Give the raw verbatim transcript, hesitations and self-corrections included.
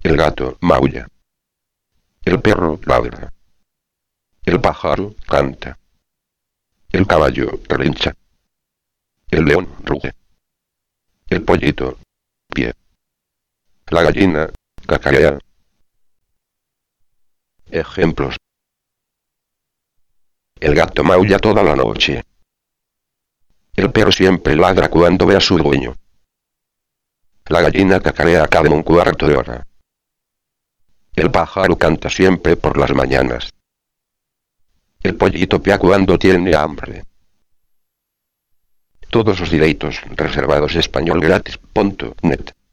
El gato maulla. El perro ladra. El pájaro canta. El caballo relincha. El león ruge. El pollito pie. La gallina cacarea. Ejemplos. El gato maulla toda la noche. El perro siempre ladra cuando ve a su dueño. La gallina cacarea cada un cuarto de hora. El pájaro canta siempre por las mañanas. El pollito pía cuando tiene hambre. Todos los direitos reservados español gratis punto net.